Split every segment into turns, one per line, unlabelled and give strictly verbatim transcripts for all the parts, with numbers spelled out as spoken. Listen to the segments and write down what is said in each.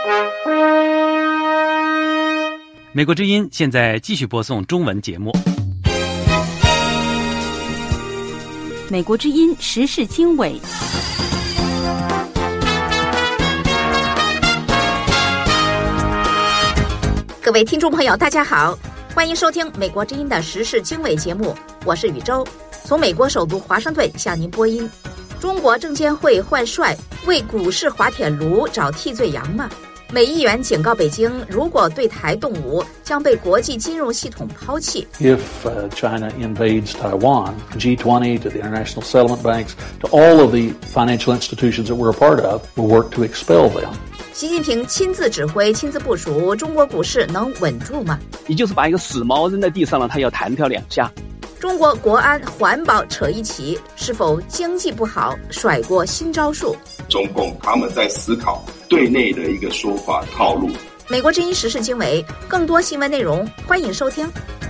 美国之音现在继续播送中文节目。
美国之音时事经纬，
各位听众朋友大家好，欢迎收听美国之音的时事经纬节目，我是宇宙，从美国首都华盛顿向您播音。中国证监会换帅，为股市滑铁卢找替罪羊吗？美议员警告北京，如果对台动武，将被国际金融系统抛弃。
If uh, China invades Taiwan, G twenty to the international settlement banks, to all of the financial institutions that we're a part of, will work to expel them.
习近平亲自指挥、亲自部署，中国股市能稳住吗？
也就是把一个死猫扔在地上了，他要弹跳两下。
中国国安、环保扯一起，是否经济不好甩锅新招数？
中共他们在思考对内的一个说法套路。
美国之音时事经纬，更多新闻内容，欢迎收听。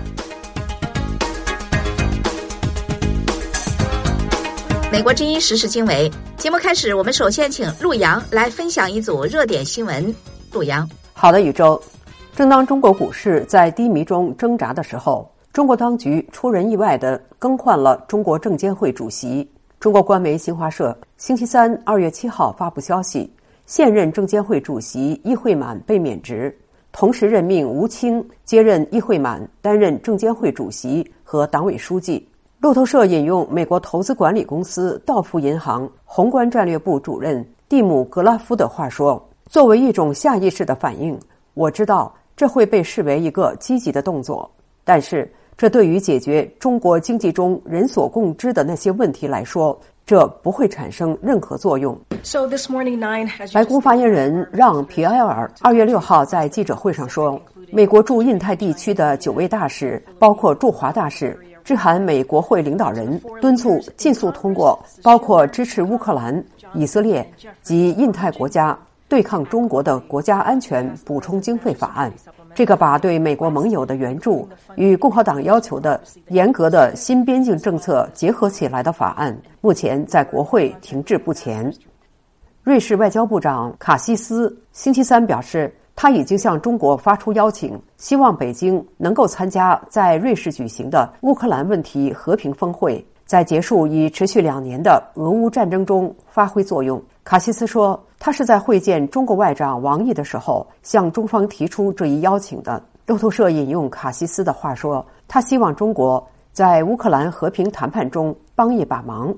美国之音时事经纬节目开始，我们首先请陆洋来分享一组热点新闻。陆洋，
好的，宇宙。正当中国股市在低迷中挣扎的时候，中国当局出人意外地更换了中国证监会主席。中国官媒新华社星期三二月七号发布消息，现任证监会主席易会满被免职，同时任命吴清接任易会满担任证监会主席和党委书记。路透社引用美国投资管理公司道富银行宏观战略部主任蒂姆·格拉夫的话说，作为一种下意识的反应，我知道这会被视为一个积极的动作，但是这对于解决中国经济中人所共知的那些问题来说，这不会产生任何作用。白宫发言人让·皮埃尔二月六号在记者会上说，美国驻印太地区的九位大使，包括驻华大使，致函美国会领导人，敦促尽速通过包括支持乌克兰、以色列及印太国家对抗中国的国家安全补充经费法案。这个把对美国盟友的援助与共和党要求的严格的新边境政策结合起来的法案，目前在国会停滞不前。瑞士外交部长卡西斯星期三表示，他已经向中国发出邀请，希望北京能够参加在瑞士举行的乌克兰问题和平峰会，在结束已持续两年的俄乌战争中发挥作用。卡西斯说，他是在会见中国外长王毅的时候向中方提出这一邀请的。路透社引用卡西斯的话说，他希望中国在乌克兰和平谈判中帮一把忙。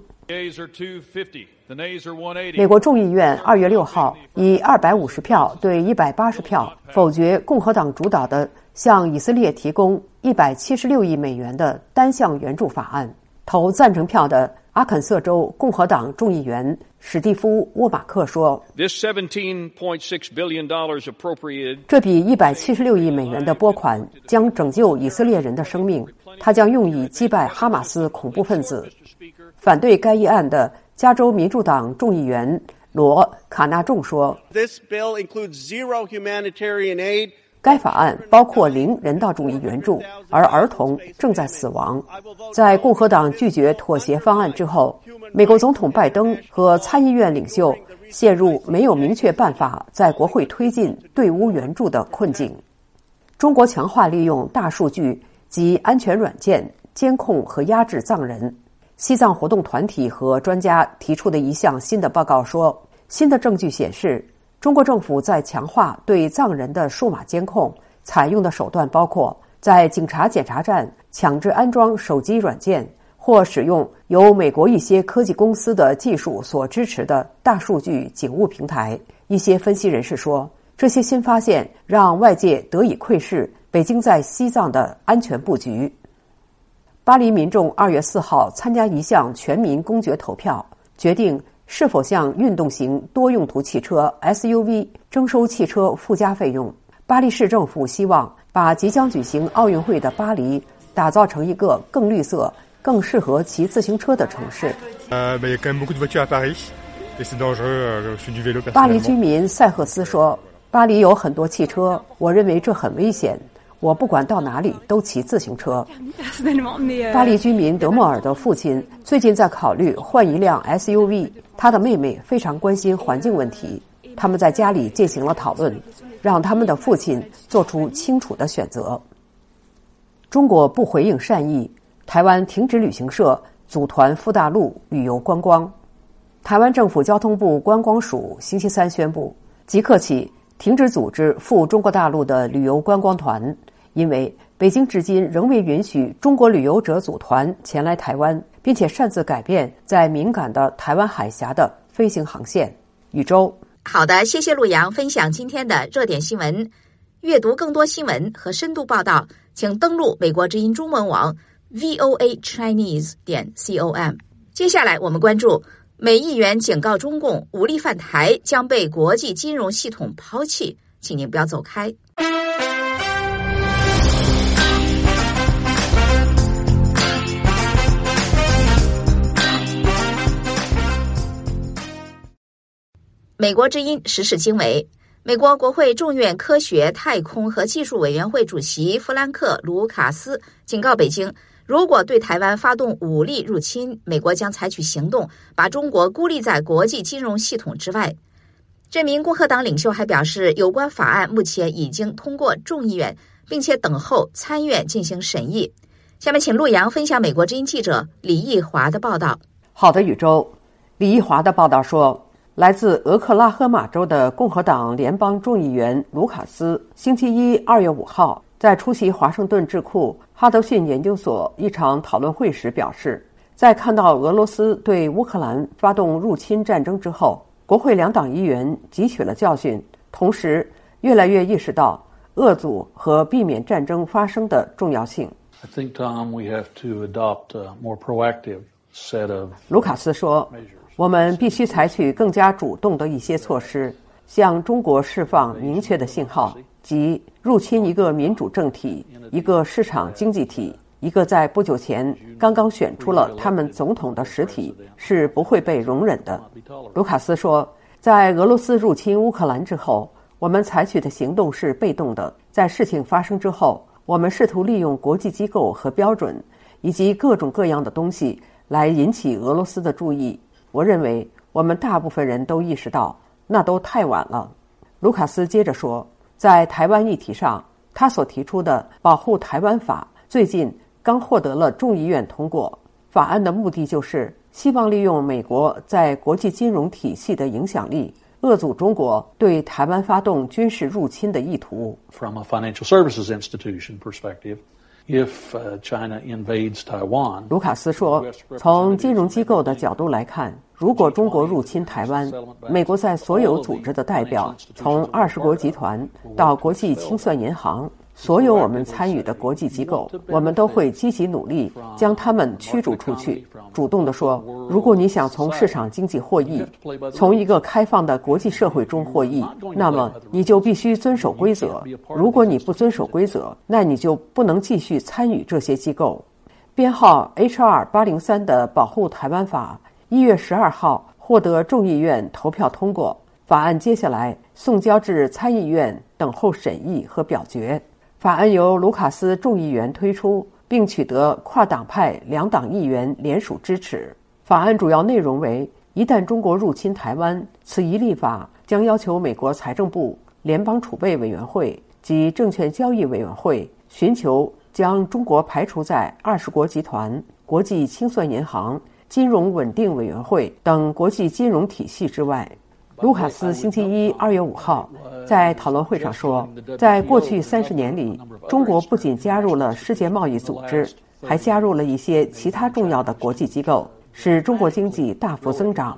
美国众议院二月六号以二百五十票对一百八十票否决共和党主导的向以色列提供一百七十六亿美元的单项援助法案。投赞成票的阿肯色州共和党众议员史蒂夫·沃马克说，这笔一百七十六亿美元的拨款将拯救以色列人的生命，它将用以击败哈马斯恐怖分子。反对该议案的加州民主党众议员罗·卡纳仲说，该法案包括零人道主义援助，而儿童正在死亡。在共和党拒绝妥协方案之后，美国总统拜登和参议院领袖陷入没有明确办法在国会推进对乌援助的困境。中国强化利用大数据及安全软件监控和压制藏人。西藏活动团体和专家提出的一项新的报告说，新的证据显示，中国政府在强化对藏人的数码监控，采用的手段包括在警察检查站强制安装手机软件，或使用由美国一些科技公司的技术所支持的大数据警务平台。一些分析人士说，这些新发现让外界得以窥视北京在西藏的安全布局。巴黎民众二月四号参加一项全民公决投票，决定是否向运动型多用途汽车 S U V 征收汽车附加费用。巴黎市政府希望把即将举行奥运会的巴黎打造成一个更绿色、更适合骑自行车的城市。巴黎居民塞赫斯说，巴黎有很多汽车，我认为这很危险，我不管到哪里都骑自行车。巴黎居民德莫尔的父亲最近在考虑换一辆 S U V， 他的妹妹非常关心环境问题。 他们在家里进行了讨论，让他们的父亲做出清楚的选择。中国不回应善意，台湾停止旅行社组团赴大陆旅游观光。台湾政府交通部观光署星期三宣布，即刻起停止组织赴中国大陆的旅游观光团，因为北京至今仍未允许中国旅游者组团前来台湾，并且擅自改变在敏感的台湾海峡的飞行航线。宇宙，
好的，谢谢陆阳分享今天的热点新闻。阅读更多新闻和深度报道，请登录美国之音中文网 v o a chinese 点 com。接下来我们关注美议员警告中共武力犯台将被国际金融系统抛弃，请您不要走开。美国之音时事经纬，美国国会众院科学、太空和技术委员会主席弗兰克·卢卡斯警告北京，如果对台湾发动武力入侵，美国将采取行动，把中国孤立在国际金融系统之外。这名共和党领袖还表示，有关法案目前已经通过众议院，并且等候参院进行审议。下面请陆阳分享美国之音记者李义华的报道。
好的，宇宙。李义华的报道说，来自俄克拉荷马州的共和党联邦众议员卢卡斯星期一二月五号在出席华盛顿智库哈德逊研究所一场讨论会时表示，在看到俄罗斯对乌克兰发动入侵战争之后，国会两党议员汲取了教训，同时越来越意识到遏阻和避免战争发生的重要性。
I think, Tom, we have to adopt a more proactive set of
卢卡斯说，我们必须采取更加主动的一些措施，向中国释放明确的信号，即入侵一个民主政体、一个市场经济体、一个在不久前刚刚选出了他们总统的实体是不会被容忍的。卢卡斯说，在俄罗斯入侵乌克兰之后，我们采取的行动是被动的。在事情发生之后，我们试图利用国际机构和标准以及各种各样的东西来引起俄罗斯的注意。我认为我们大部分人都意识到那都太晚了。卢卡斯接着说，在台湾议题上，他所提出的保护台湾法最近刚获得了众议院通过。法案的目的就是希望利用美国在国际金融体系的影响力，遏阻中国对台湾发动军事入侵的意图。
From a financial services institution perspective, if China invades Taiwan,
卢卡斯说，从金融机构的角度来看，如果中国入侵台湾，美国在所有组织的代表，从二十国集团到国际清算银行，所有我们参与的国际机构，我们都会积极努力将他们驱逐出去。主动地说，如果你想从市场经济获益，从一个开放的国际社会中获益，那么你就必须遵守规则。如果你不遵守规则，那你就不能继续参与这些机构。编号 H R 八零三 的保护台湾法一月十二号获得众议院投票通过，法案接下来送交至参议院等候审议和表决。法案由卢卡斯众议员推出，并取得跨党派两党议员联署支持。法案主要内容为，一旦中国入侵台湾，此一立法将要求美国财政部、联邦储备委员会及证券交易委员会寻求将中国排除在二十国集团、国际清算银行、金融稳定委员会等国际金融体系之外。卢卡斯星期一二月五号在讨论会上说，在过去三十年里，中国不仅加入了世界贸易组织，还加入了一些其他重要的国际机构，使中国经济大幅增长。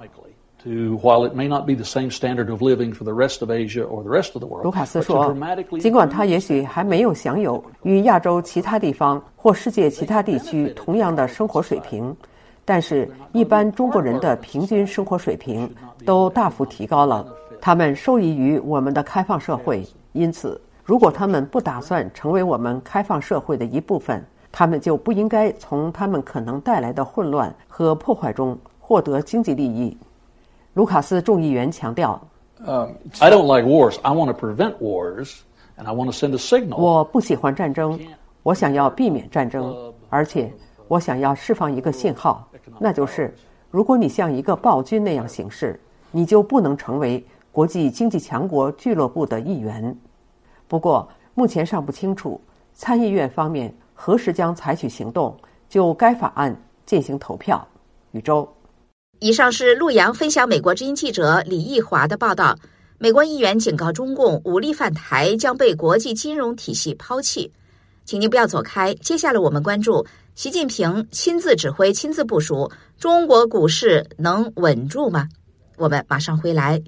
卢卡斯说，尽管他也许还没有享有与亚洲其他地方或世界其他地区同样的生活水平，但是一般中国人的平均生活水平都大幅提高了，他们受益于我们的开放社会。因此，如果他们不打算成为我们开放社会的一部分，他们就不应该从他们可能带来的混乱和破坏中获得经济利益。卢卡斯众议员强调，
um, I don't like wars. I want to prevent wars, and I want to send a signal.
我不喜欢战争，我想要避免战争，而且我想要释放一个信号，那就是如果你像一个暴君那样行事，你就不能成为国际经济强国俱乐部的一员。不过，目前尚不清楚参议院方面何时将采取行动，就该法案进行投票。宇宙。
以上是陆洋分享美国之音记者李义华的报道。美国议员警告中共武力犯台将被国际金融体系抛弃。请您不要走开，接下来我们关注习近平亲自指挥、亲自部署，中国股市能稳住吗？我们马上回来。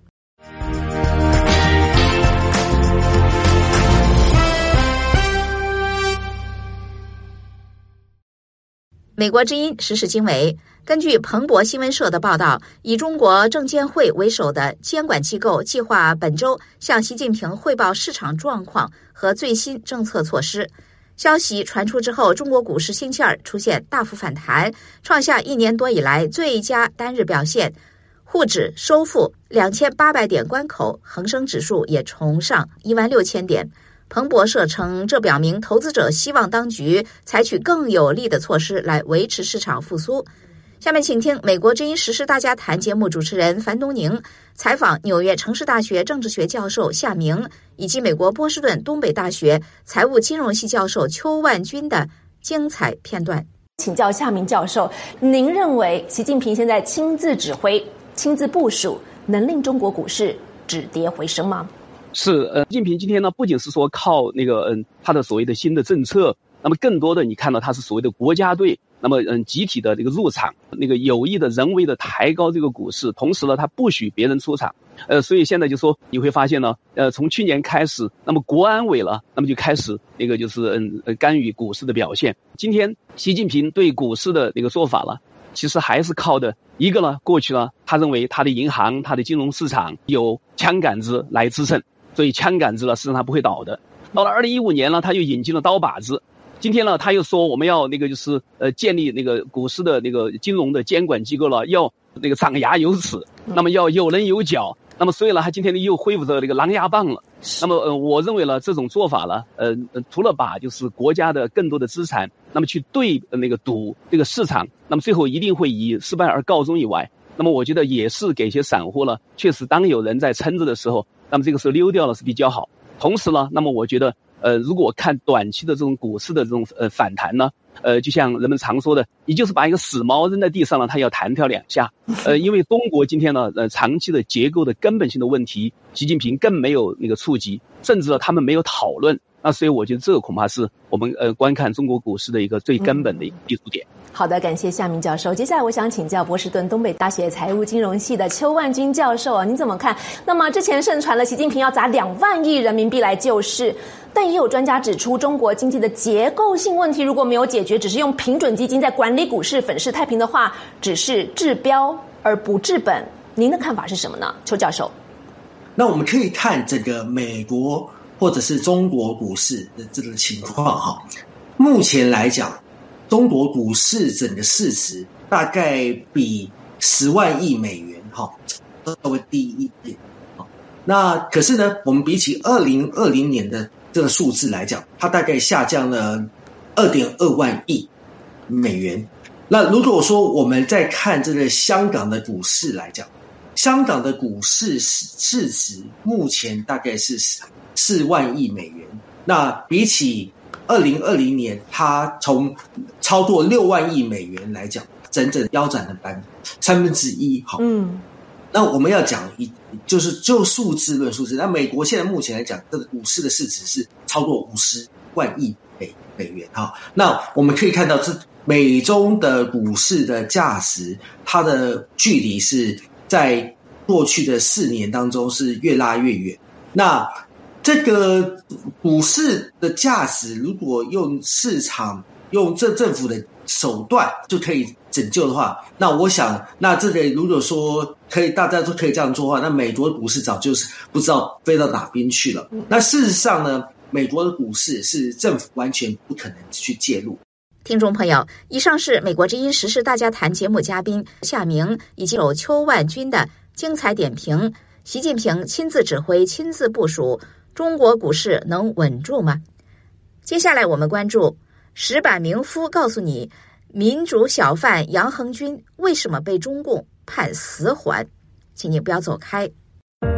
美国之音时事经纬，根据彭博新闻社的报道，以中国证监会为首的监管机构计划本周向习近平汇报市场状况和最新政策措施。消息传出之后，中国股市星期二出现大幅反弹，创下一年多以来最佳单日表现，沪指收复两千八百点关口，恒生指数也重上一万六千点。彭博社称，这表明投资者希望当局采取更有力的措施来维持市场复苏。下面请听美国之音时事大家谈节目主持人樊东宁采访纽约城市大学政治学教授夏明以及美国波士顿东北大学财务金融系教授邱万军的精彩片段。
请教夏明教授，您认为习近平现在亲自指挥、亲自部署，能令中国股市止跌回升吗？
是，呃，习近平今天呢，不仅是说靠那个，嗯，他的所谓的新的政策，那么更多的你看到他是所谓的国家队，那么嗯，集体的这个入场，那个有意的人为的抬高这个股市，同时呢，他不许别人出场，呃，所以现在就说你会发现呢，呃，从去年开始，那么国安委了，那么就开始那个就是嗯干预股市的表现。今天习近平对股市的那个做法了，其实还是靠的一个呢，过去呢，他认为他的银行、他的金融市场有枪杆子来支撑。所以枪杆子呢，实际上它不会倒的。到了二零一五年呢，他又引进了刀把子。今天呢，他又说我们要那个就是呃建立那个股市的那个金融的监管机构了，要那个长牙有齿，那么要有棱有角。那么所以呢，他今天呢又恢复着那个狼牙棒了。那么呃，我认为呢，这种做法呢，呃，除了把就是国家的更多的资产，那么去对那个赌这个市场，那么最后一定会以失败而告终以外，那么我觉得也是给一些散户了，确实当有人在撑着的时候，那么这个时候溜掉了是比较好。同时呢，那么我觉得呃，如果看短期的这种股市的这种呃反弹呢，呃，就像人们常说的，你就是把一个死猫扔在地上了，它要弹跳两下。呃，因为中国今天呢，呃，长期的结构的根本性的问题，习近平更没有那个触及，甚至呢他们没有讨论。那所以我觉得这个恐怕是我们呃观看中国股市的一个最根本的一个立足点。
嗯，好的，感谢夏明教授。接下来我想请教波士顿东北大学财务金融系的邱万军教授啊，您怎么看？那么之前盛传了习近平要砸两万亿人民币来救市，但也有专家指出，中国经济的结构性问题如果没有解决，只是用平准基金在管理股市粉饰太平的话，只是治标而不治本。您的看法是什么呢，邱教授？
那我们可以看这个美国或者是中国股市的这个情况哈。目前来讲，中国股市整个市值大概比十万亿美元哈稍微低一点。那可是呢，我们比起二零二零年的这个数字来讲，它大概下降了 二点二万亿美元。那如果说我们再看这个香港的股市来讲，香港的股市市值目前大概是四万亿美元，那比起二零二零年它从超过六万亿美元来讲，整整腰斩了百三分之一。好，嗯，那我们要讲一就是就数字论数字，那美国现在目前来讲，这个股市的市值是超过五十万亿美美元。好，那我们可以看到这美中的股市的价值，它的距离是在过去的四年当中是越拉越远。那这个股市的价值，如果用市场、用这政府的手段就可以拯救的话，那我想，那这个如果说可以，大家都可以这样做的话，那美国的股市早就是不知道飞到哪边去了。那事实上呢，美国的股市是政府完全不可能去介入。
听众朋友，以上是美国之音时事大家谈节目嘉宾夏明以及有邱万军的精彩点评。习近平亲自指挥、亲自部署，中国股市能稳住吗？接下来我们关注石板明夫告诉你，民主小贩杨恒军为什么被中共判死缓？请你不要走开。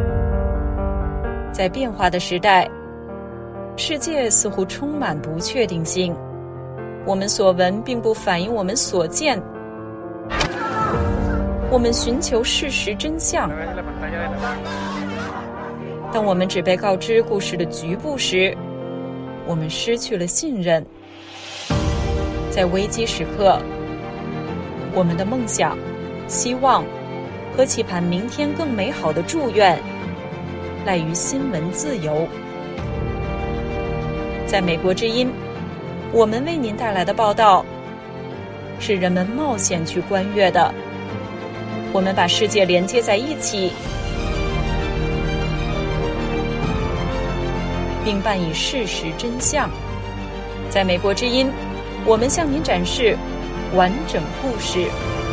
在变化的时代，世界似乎充满不确定性。我们所闻并不反映我们所见。我们寻求事实真相。当我们只被告知故事的局部时，我们失去了信任。在危机时刻，我们的梦想、希望和期盼明天更美好的祝愿赖于新闻自由。在美国之音，我们为您带来的报道是人们冒险去观阅的。我们把世界连接在一起，并伴以事实真相。在美国之音，我们向您展示完整故事。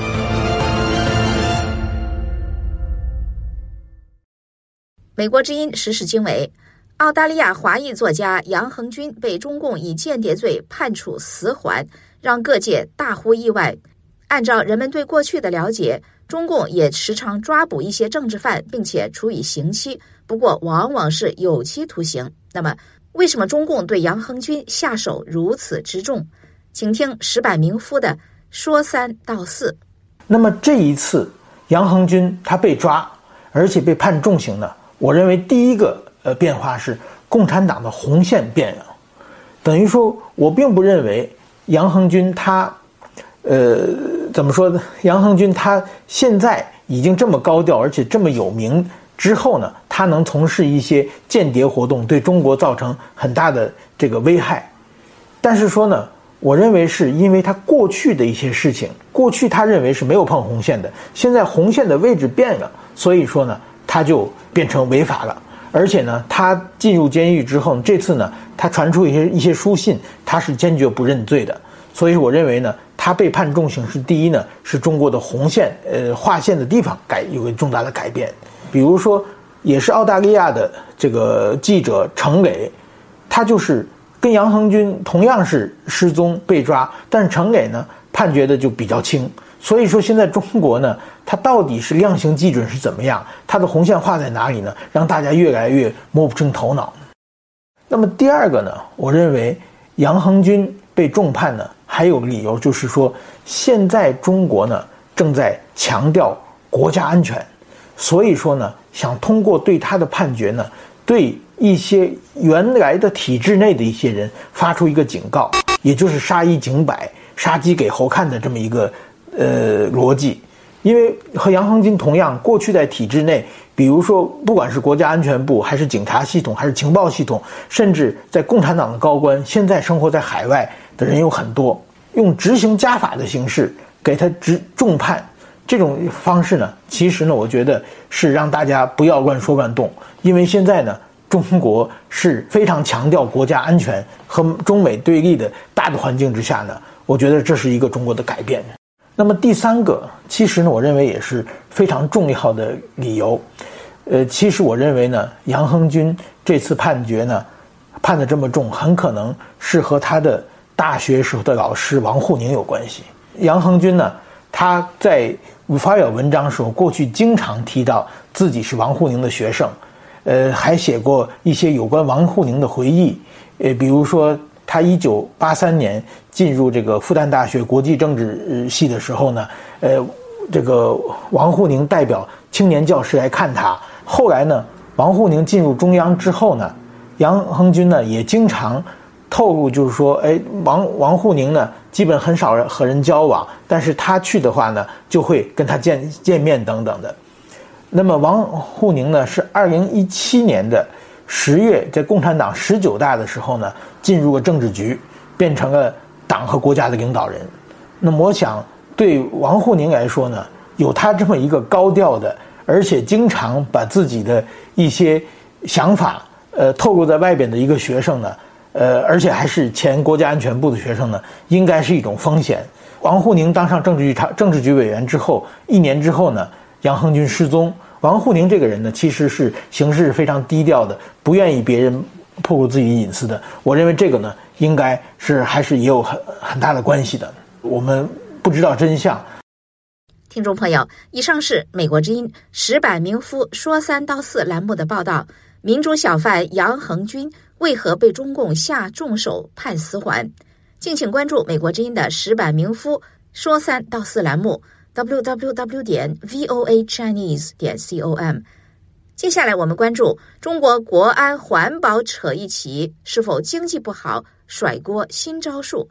美国之音时事经纬，澳大利亚华裔作家杨恒均被中共以间谍罪判处死缓，让各界大呼意外。按照人们对过去的了解，中共也时常抓捕一些政治犯，并且处以刑期，不过往往是有期徒刑。那么，为什么中共对杨恒均下手如此之重？请听石柏明夫的说三道四。
那么这一次，杨恒均他被抓，而且被判重刑呢？我认为第一个呃变化是共产党的红线变了，等于说我并不认为杨恒均他，呃怎么说呢？杨恒均他现在已经这么高调，而且这么有名之后呢，他能从事一些间谍活动，对中国造成很大的这个危害。但是说呢，我认为是因为他过去的一些事情，过去他认为是没有碰红线的，现在红线的位置变了，所以说呢，他就变成违法了。而且呢，他进入监狱之后，这次呢，他传出一些一些书信，他是坚决不认罪的。所以我认为呢，他被判重刑是第一呢，是中国的红线呃划线的地方改有个重大的改变。比如说，也是澳大利亚的这个记者程磊，他就是跟杨恒均同样是失踪被抓，但是程磊呢判决的就比较轻。所以说现在中国呢，它到底是量刑基准是怎么样，它的红线画在哪里呢？让大家越来越摸不清头脑。那么第二个呢，我认为杨恒均被重判呢，还有理由就是说，现在中国呢正在强调国家安全，所以说呢，想通过对他的判决呢，对一些原来的体制内的一些人发出一个警告，也就是杀一儆百，杀鸡给猴看的这么一个呃逻辑。因为和杨恒均同样，过去在体制内，比如说不管是国家安全部，还是警察系统，还是情报系统，甚至在共产党的高官，现在生活在海外的人有很多，用执行家法的形式给他执重判，这种方式呢，其实呢，我觉得是让大家不要乱说乱动。因为现在呢，中国是非常强调国家安全和中美对立的大的环境之下呢，我觉得这是一个中国的改变。那么第三个，其实呢，我认为也是非常重要的理由。呃，其实我认为呢，杨恒均这次判决呢，判得这么重，很可能是和他的大学时候的老师王沪宁有关系。杨恒均呢，他在发表文章的时候，过去经常提到自己是王沪宁的学生，呃，还写过一些有关王沪宁的回忆，呃，比如说他一九八三年进入这个复旦大学国际政治系的时候呢，呃，这个王沪宁代表青年教师来看他。后来呢，王沪宁进入中央之后呢，杨恒均呢也经常透露，就是说，哎，王王沪宁呢基本很少和人交往，但是他去的话呢，就会跟他见见面等等的。那么王沪宁呢是二零一七年的十月，在共产党十九大的时候呢，进入了政治局，变成了党和国家的领导人。那么我想，对王沪宁来说呢，有他这么一个高调的，而且经常把自己的一些想法，呃，透露在外边的一个学生呢，呃，而且还是前国家安全部的学生呢，应该是一种风险。王沪宁当上政治局常政治局委员之后，一年之后呢，杨恒均失踪。王沪宁这个人呢，其实是行事非常低调的，不愿意别人暴露自己隐私的。我认为这个呢，应该是还是也有很很大的关系的。我们不知道真相。
听众朋友，以上是美国之音石柏明夫说三道四栏目的报道。 民主小贩杨恒军为何被中共下重手判死缓？敬请关注美国之音的石板明夫说三到四栏目 double-u double-u double-u 点 v o a chinese 点 com。接下来我们关注中国国安环保扯一起，是否经济不好甩锅新招数？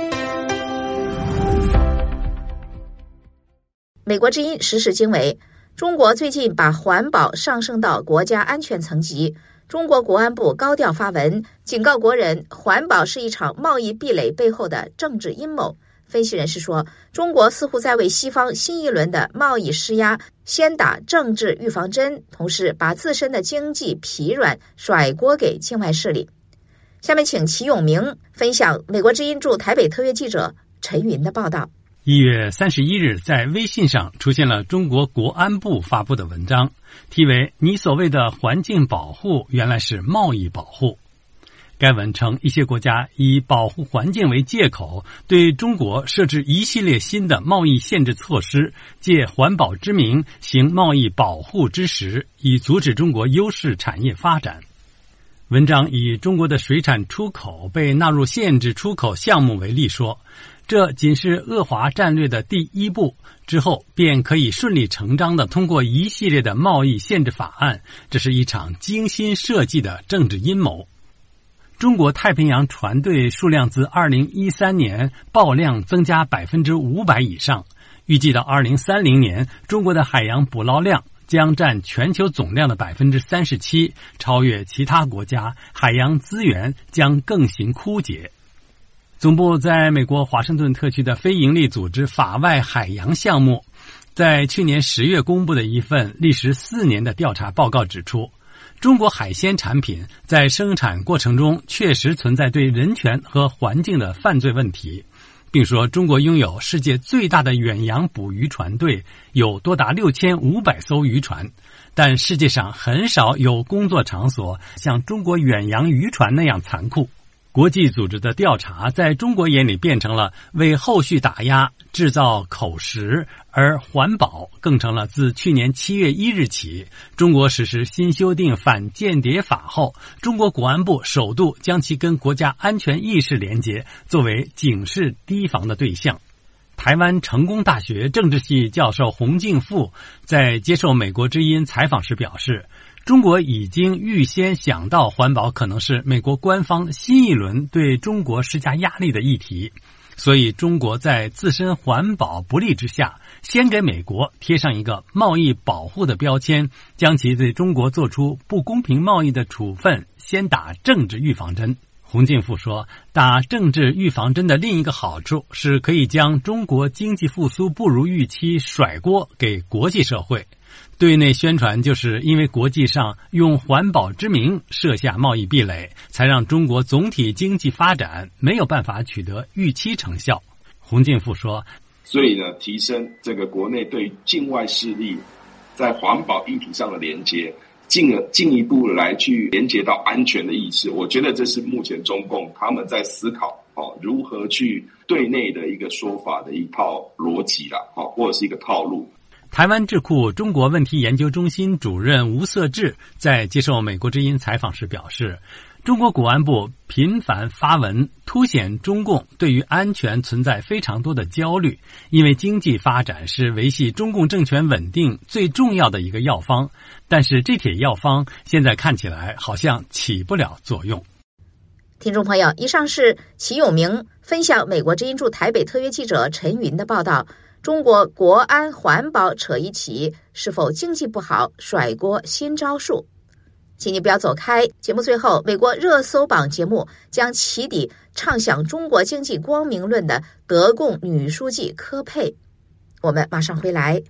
美国之音时事经纬，中国最近把环保上升到国家安全层级。中国国安部高调发文，警告国人，环保是一场贸易壁垒背后的政治阴谋。分析人士说，中国似乎在为西方新一轮的贸易施压先打政治预防针，同时把自身的经济疲软甩锅给境外势力。下面请齐永明分享美国之音驻台北特约记者陈云的报道。
一月三十一日，在微信上出现了中国国安部发布的文章，题为“你所谓的环境保护，原来是贸易保护”。该文称，一些国家以保护环境为借口，对中国设置一系列新的贸易限制措施，借环保之名行贸易保护之实，以阻止中国优势产业发展。文章以中国的水产出口被纳入限制出口项目为例说，这仅是遏华战略的第一步，之后便可以顺理成章地通过一系列的贸易限制法案，这是一场精心设计的政治阴谋。中国太平洋船队数量自二零一三年爆量增加 百分之五百 以上，预计到二零三零年，中国的海洋捕捞量将占全球总量的 百分之三十七， 超越其他国家，海洋资源将更行枯竭。总部在美国华盛顿特区的非营利组织法外海洋项目，在去年十月公布的一份历时四年的调查报告指出，中国海鲜产品在生产过程中确实存在对人权和环境的犯罪问题，并说中国拥有世界最大的远洋捕鱼船队，有多达六千五百艘渔船，但世界上很少有工作场所像中国远洋渔船那样残酷。国际组织的调查在中国眼里变成了为后续打压制造口实，而环保更成了自去年七月一日起，中国实施新修订反间谍法后，中国国安部首度将其跟国家安全意识连结，作为警示提防的对象。台湾成功大学政治系教授洪敬富在接受美国之音采访时表示，中国已经预先想到环保可能是美国官方新一轮对中国施加压力的议题，所以中国在自身环保不利之下，先给美国贴上一个贸易保护的标签，将其对中国做出不公平贸易的处分先打政治预防针。洪敬富说，打政治预防针的另一个好处是可以将中国经济复苏不如预期甩锅给国际社会。对内宣传就是因为国际上用环保之名设下贸易壁垒，才让中国总体经济发展没有办法取得预期成效。洪敬富说，
所以呢，提升这个国内对境外势力在环保议题上的连接，进而进一步来去连接到安全的意识，我觉得这是目前中共他们在思考哦如何去对内的一个说法的一套逻辑啦，哦或者是一个套路。
台湾智库中国问题研究中心主任吴色志在接受美国之音采访时表示，中国国安部频繁发文凸显中共对于安全存在非常多的焦虑，因为经济发展是维系中共政权稳定最重要的一个药方，但是这帖药方现在看起来好像起不了作用。
听众朋友，以上是齐永明分享美国之音驻台北特约记者陈云的报道，中国国安环保扯一起，是否经济不好甩锅新招数？请你不要走开，节目最后，美国热搜榜节目将起底畅想中国经济光明论的德共女书记科佩。我们马上回来。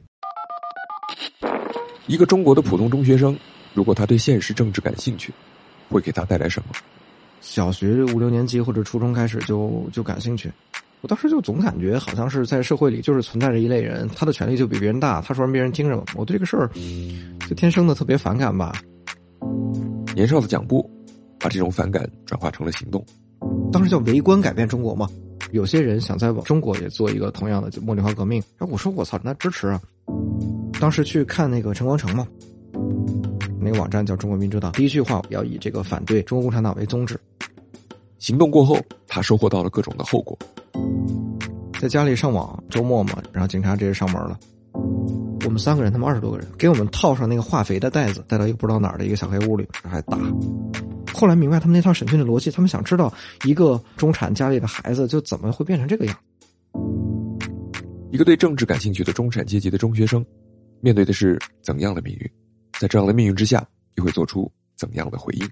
一个中国的普通中学生，如果他对现实政治感兴趣，会给他带来什么？
小学五六年级或者初中开始就就感兴趣。我当时就总感觉好像是在社会里就是存在着一类人，他的权力就比别人大，他说让别人听着，我对这个事儿就天生的特别反感吧。
年少的蒋布把这种反感转化成了行动。
当时叫围观改变中国嘛，有些人想在中国也做一个同样的茉莉花革命，然后我说我操，那支持啊。当时去看那个陈光诚嘛，那那个网站叫中国民主党，第一句话要以这个反对中国共产党为宗旨。
行动过后，他收获到了各种的后果。
在家里上网，周末嘛，然后警察直接上门了。我们三个人，他们二十多个人，给我们套上那个化肥的袋子，带到一个不知道哪儿的一个小黑屋里，还打。后来明白他们那套审讯的逻辑，他们想知道一个中产家里的孩子就怎么会变成这个样。
一个对政治感兴趣的中产阶级的中学生，面对的是怎样的命运？在这样的命运之下，又会做出怎样的回应？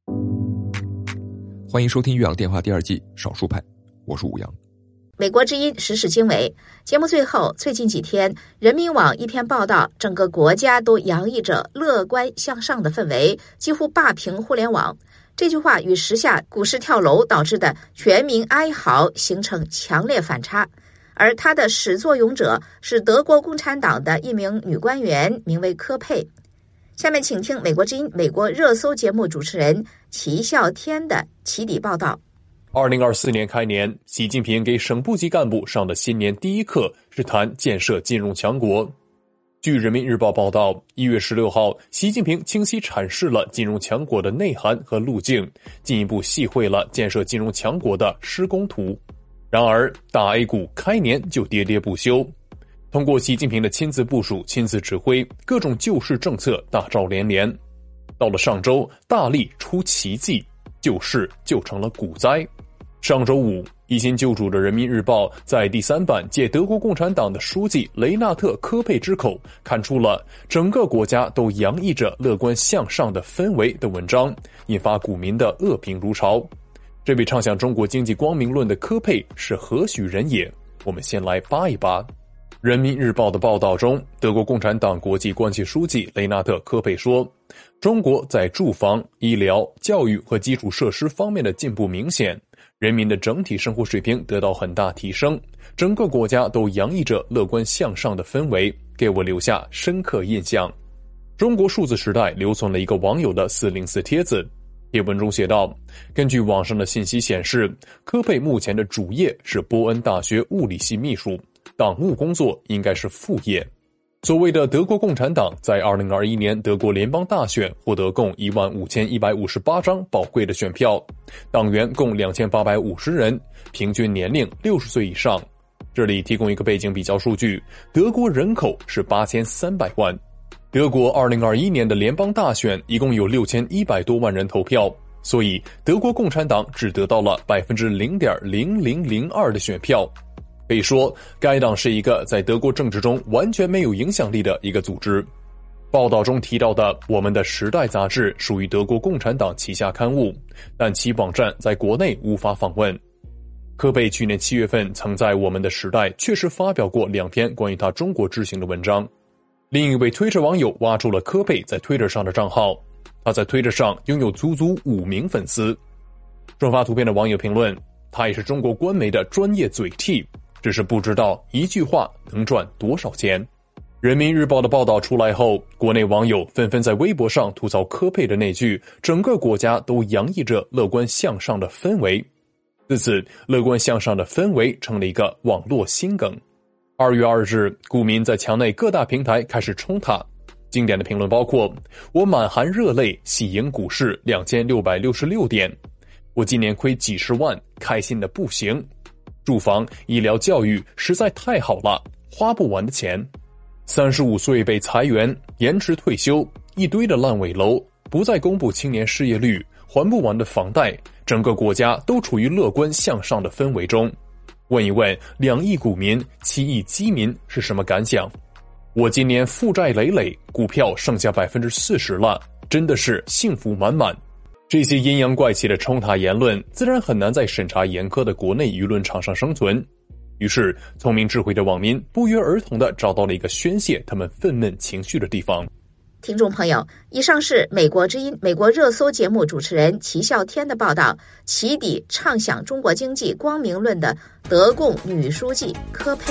欢迎收听《岳阳电话》第二季少数派，我是武阳。
美国之音时事经纬节目最后，最近几天，人民网一篇报道，整个国家都洋溢着乐观向上的氛围，几乎霸屏互联网。这句话与时下股市跳楼导致的全民哀嚎形成强烈反差。而他的始作俑者是德国共产党的一名女官员，名为科佩。下面请听美国之音美国热搜节目主持人齐笑天的起底报道。
二零二四年开年，习近平给省部级干部上的新年第一课是谈建设金融强国。据人民日报报道，一月十六号，习近平清晰阐释了金融强国的内涵和路径，进一步细绘了建设金融强国的施工图。然而，大 A 股开年就喋喋不休。通过习近平的亲自部署、亲自指挥，各种救市政策大招连连。到了上周，大力出奇迹，救市就成了股灾。上周五，一心救主的人民日报在第三版借德国共产党的书记雷纳特·科佩之口看出了整个国家都洋溢着乐观向上的氛围的文章，引发股民的恶评如潮。这位唱响中国经济光明论的科佩是何许人也？我们先来扒一扒。人民日报的报道中，德国共产党国际关系书记雷纳特·科佩说，中国在住房、医疗、教育和基础设施方面的进步明显，人民的整体生活水平得到很大提升，整个国家都洋溢着乐观向上的氛围，给我留下深刻印象。中国数字时代留存了一个网友的四零四帖子，帖文中写道，根据网上的信息显示，科佩目前的主业是波恩大学物理系秘书，党务工作应该是副业。所谓的德国共产党在二零二一年德国联邦大选获得共一万五千一百五十八张宝贵的选票，党员共两千八百五十人，平均年龄六十岁以上。这里提供一个背景比较数据，德国人口是八千三百万。德国二零二一年的联邦大选一共有六千一百多万人投票，所以德国共产党只得到了 百分之零点零零零二 的选票。可以说，该党是一个在德国政治中完全没有影响力的一个组织。报道中提到的《我们的时代》杂志属于德国共产党旗下刊物，但其网站在国内无法访问。科佩去年七月份曾在《我们的时代》确实发表过两篇关于他中国之行的文章。另一位推特网友挖出了科佩在推特上的账号，他在推特上拥有足足五名粉丝。转发图片的网友评论，他也是中国官媒的专业嘴替，只是不知道一句话能赚多少钱。人民日报的报道出来后，国内网友纷纷在微博上吐槽科佩的那句整个国家都洋溢着乐观向上的氛围。自此，乐观向上的氛围成了一个网络新梗。二月二日，股民在墙内各大平台开始冲塔，经典的评论包括，我满含热泪喜迎股市两千六百六十六点，我今年亏几十万，开心的不行，住房、医疗、教育实在太好了，花不完的钱。三十五岁被裁员，延迟退休，一堆的烂尾楼，不再公布青年失业率，还不完的房贷，整个国家都处于乐观向上的氛围中。问一问两亿股民、七亿基民是什么感想？我今年负债累累，股票剩下 百分之四十 了，真的是幸福满满。这些阴阳怪气的冲塔言论自然很难在审查严苛的国内舆论场上生存，于是聪明智慧的网民不约而同地找到了一个宣泄他们愤懑情绪的地方。
听众朋友，以上是美国之音美国热搜节目主持人齐笑天的报道，起底畅想中国经济光明论的德共女书记科佩。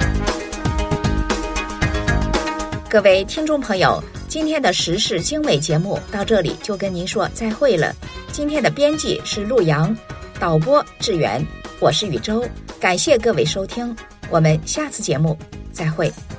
各位听众朋友，今天的时事经纬节目到这里就跟您说再会了。今天的编辑是陆阳，导播志远，我是宇宙，感谢各位收听，我们下次节目再会。